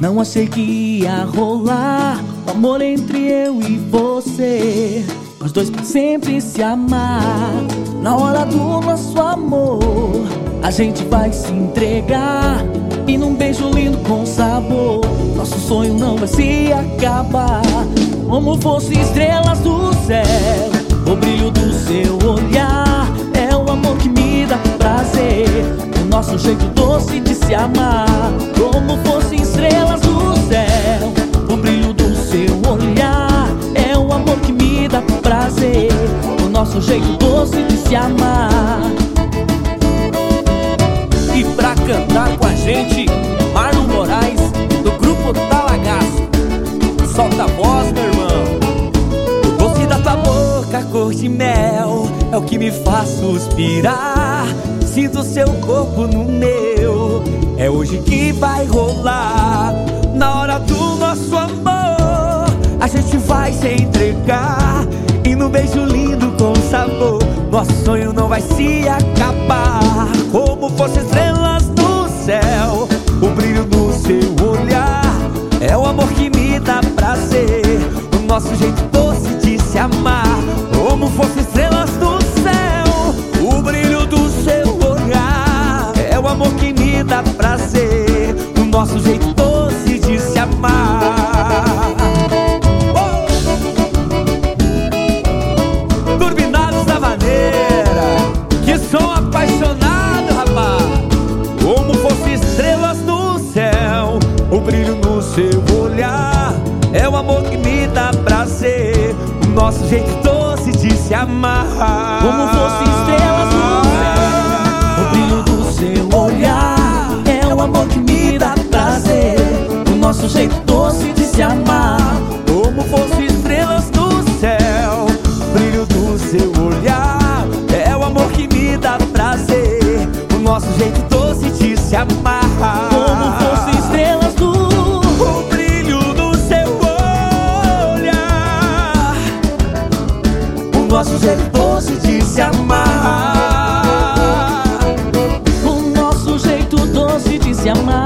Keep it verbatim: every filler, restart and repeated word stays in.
Não achei que ia rolar o amor entre eu e você, nós dois pra sempre se amar. Na hora do nosso amor, a gente vai se entregar, e num beijo lindo com sabor, nosso sonho não vai se acabar. Como fosse estrelas do céu, o brilho do seu olhar é o amor que me dá prazer, o nosso jeito doce de se amar. Como fosse estrelas do céu, o brilho do seu olhar é o amor que me dá prazer, o nosso jeito doce de se amar. E pra cantar com a gente, Marlon Moraes, do grupo Talagaço. Solta a voz, meu irmão. O doce da tua boca, cor de mel, é o que me faz suspirar. Sinto seu corpo no meu, é hoje que vai rolar. Na hora do nosso amor, a gente vai se entregar, e no beijo lindo com sabor, nosso sonho não vai se acabar. Como fosse estrelas no céu, o brilho do seu olhar é o amor que me dá prazer, o nosso jeito doce de se amar. Como fosse estrelas no céu, o brilho do seu olhar é o amor que me dá prazer, o nosso jeito doce de se amar. Oh! Turbinados da maneira, que som apaixonado, rapaz. Como fosse estrelas no céu, o brilho no seu olhar é o amor que me dá prazer, o nosso jeito doce de se amar. Como fosse estrelas no céu, o brilho do seu olhar é o amor que me dá prazer, o nosso jeito doce de se amar. Como fosse estrelas no céu, o brilho do seu olhar é o amor que me dá prazer, o nosso jeito doce de se amar. Como fosse estrelas do o brilho do seu olhar, o nosso jeito doce de se amar, o nosso jeito doce de se amar.